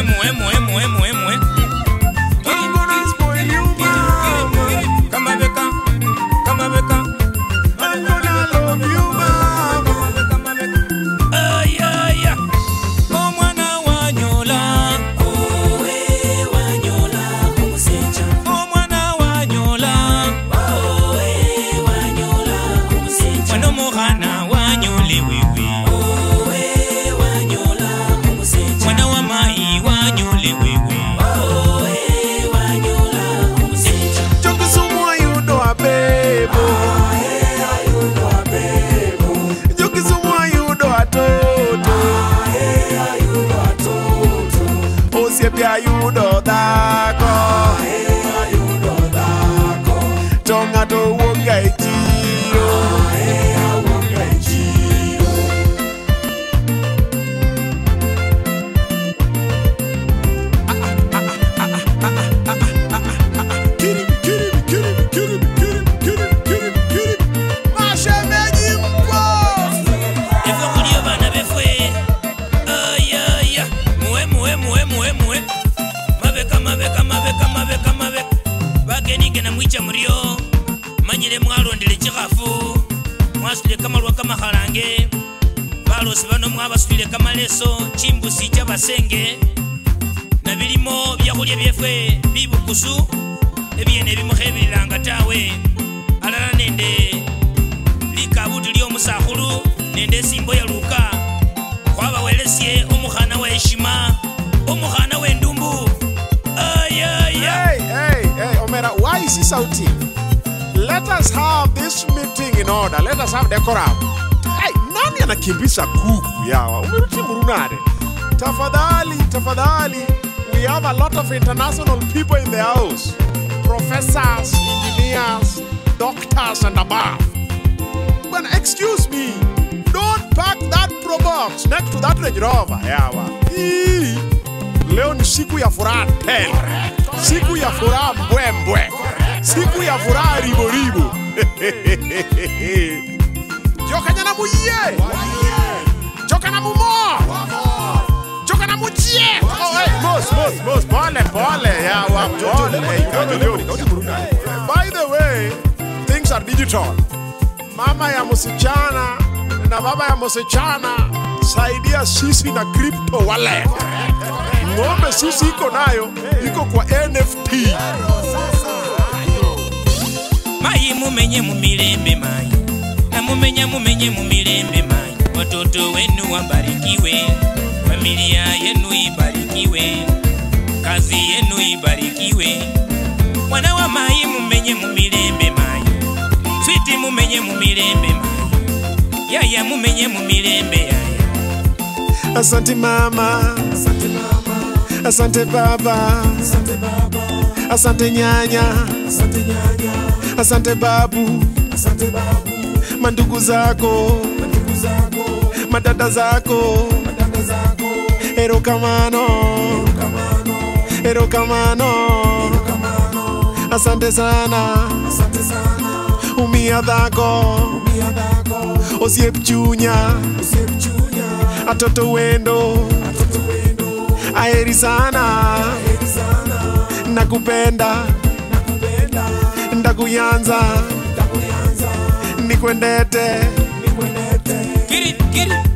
Senge na bilimo byakulya byefwe bibukusu ebyene bimuhebilanga tawe alala nende likabutu lyomusakhulu nende simbo ya luka kwaba welesye omukhana wa heshima omukhana wendumbu Hey, Omera, why is he shouting? Let us have this meeting in order. Let us have decorum. Hey, nani anakimbisha kuku yawa? Umeruti murunare. Tafadhali, we have a lot of international people in the house. Professors, engineers, doctors and above. But excuse me, don't park that Probox next to that Range Rover. Yawa. Leo ni siku ya furaha tele. Siku ya furaha mbwembwe. Siku ya furaha ribo. Joka na muye. Joka na mumo. Oh, hey, Mos, pole, yawa, pole. By the way, things are digital. Mama ya msichana na baba ya msichana saidia sisi na crypto wallet. Ngombe sisi iko nayo, iko kwa NFT. Mai mumenye mumilembe mai. Na mumenye mumilembe mai. Watoto wenu wabarikiwe. Familia yenu ibarikiwe, kazi yenu ibarikiwe. Wana wa mai mumenye mumilembe mai, switi mumenye mumilembe mai, yaya mumenye mumilembe yaya. Asante mama, asante baba, asante nyanya, asante babu, mandugu zako, madada zako. Erokamano. Asante sana. Umia dhako. Osiep chunya. Atoto wendo. Aheri sana. Nakupenda. Ndakuyanza. Nikwendete. Kiri.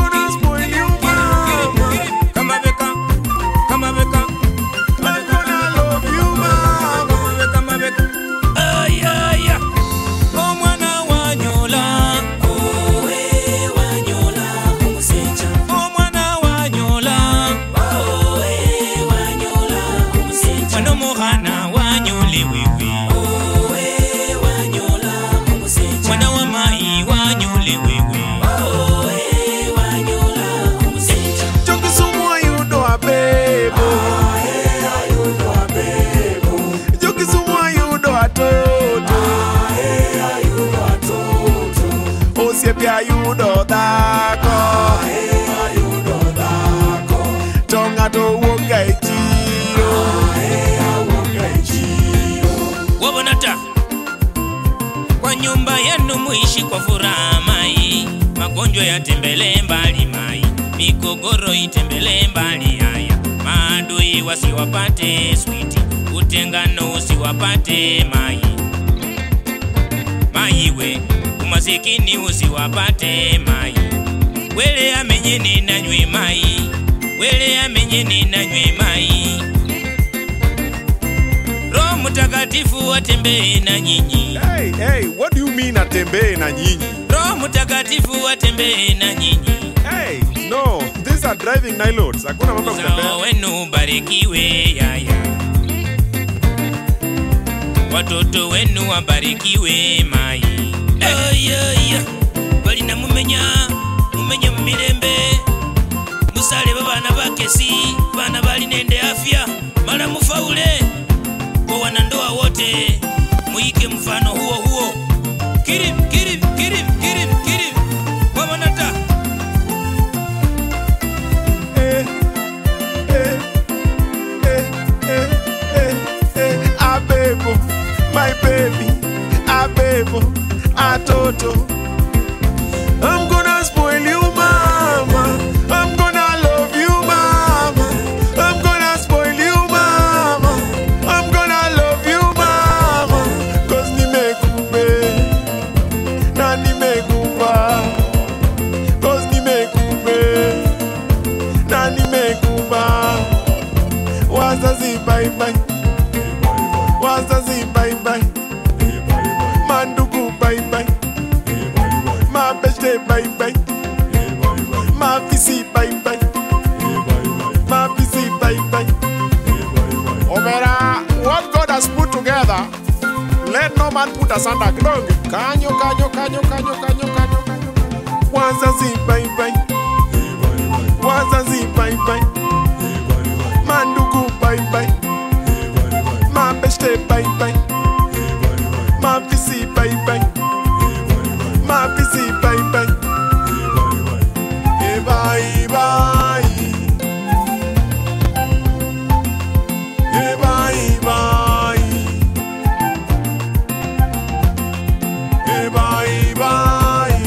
Ayudo dako. Tonga to woga echiro. Wabonata kwa nyumba yenu muishi kwa furaha mai. Magonjwa yatembele mbali mai, migogoro itembele mbali haya mai. Maadui wasiwapate sweet, utengano usiwapate mai. Mai we, umasikini usiwapate mai. Wele amenye ninanywe mai, wele amenye ninanywe mai. Roho Mtakatifu atembee na nyinyi. Hey, what do you mean atembee na nyinyi? Roho Mtakatifu atembee na nyinyi. Hey, no, these are driving nilots. Hakuna mambo ya kutembea. Uzao wenu barikiwe yaya. Watoto wenu wabarikiwe mai. Ayaya, bali na mumenya mumirembe. Musale babana bakesi, bana bali nende afya. Mala mufaule, kwa wanandoa wote, muike mfano huo huo. Kirim. Wabanata. Abebo, my baby, Abebo, Atoto. I'm gonna spoil you, mama. I'm gonna love you, mama. I'm gonna spoil you, mama. I'm gonna love you, mama. 'Cause nimekupe, na nimekupa. 'Cause nimekupe, na nimekupa. Wazazi bye bye. Wazazi bye bye. Mandugu bye bye. My birthday bye bye. My PC bye bye. My PC bye bye. Omera, what God has put together, let no man put asunder. Kanyo. Wazazi bye bye. Wazazi bye bye. Mandugu bye bye. My birthday bye bye. My PC bye bye. My PC bye bye. Bye bye. Bye bye. Bye bye.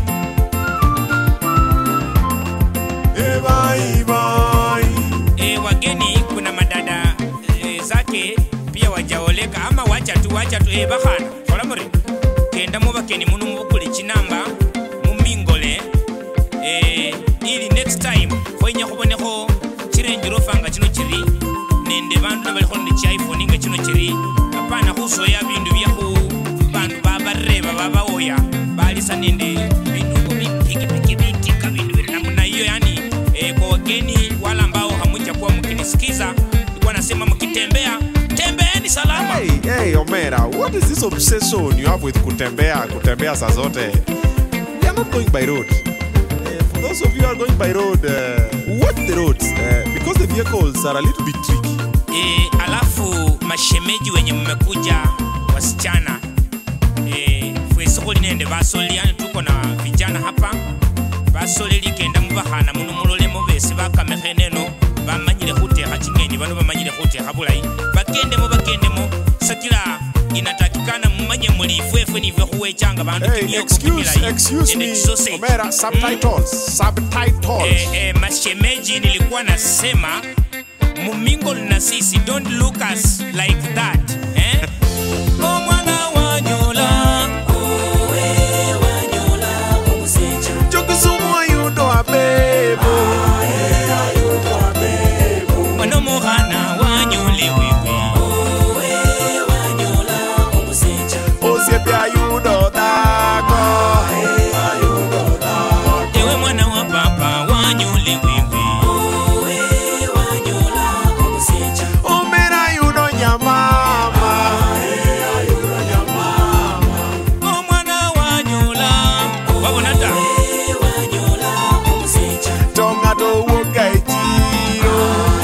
Bye bye. Wageni kuna madada zake pia wajaoleka ama wacha tu bahana. Kola muri. Kenda mubakeni munu mubukule chinamba mumingole. Ili next time kwenye kuboneko chirenjiro fanga chino chiri nende bandu nabaliko ne iPhone nga chino chiri apana kuso ya bindu byaku bandu babareba babaoya balisa nende bindu piki bindu bili namna hiyo yani kwa wageni wala ambao hamuja kuwa mkinisikiza nilikuwa nasema mkitembea tembeeni salama. Hey Omera, what is this obsession you have with kutembea saa zote? We are not going by road. For those of you who are going by road, watch the roads because the vehicles are a little bit tricky. Alafu mashemeji wenye mmekuja wasichana fwesokoli nende basoli yani tuko na vijana hapa basoli likenda mubahana muno mulolemo bese bakameheneno bamanyire huteha chingeni bano bamanyire huteha bulayi bakendemo sakila inatakikana mumanye muli fwefwe nivyo huwechanga bandu excuse me Omera, subtitles. Mashemeji nilikuwa nasema mumingle na sisi, don't look us like that Mwana wanyola umusecha Jokusumu ayudo abebo Mwana muhana wanyoli wiwi wanyola umusecha Osiepi ayudo dako Ewe mwana wa papa wanyoli wiwi wanyola umusecha Omera ayudo nyamama Mwana wanyola wabonata wanyola umusecha Tonga do woga ejiro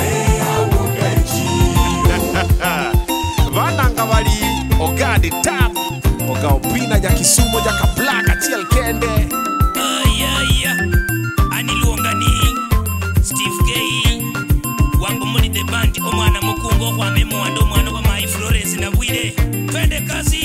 Vananga bali ogadi tap Oga opina ja Kisumo ja kablaka chiel kende Aniluongani Steve K wangu muli the band omwana mukungo kwa memo ando mwana wa my Flores na bwire twende kazi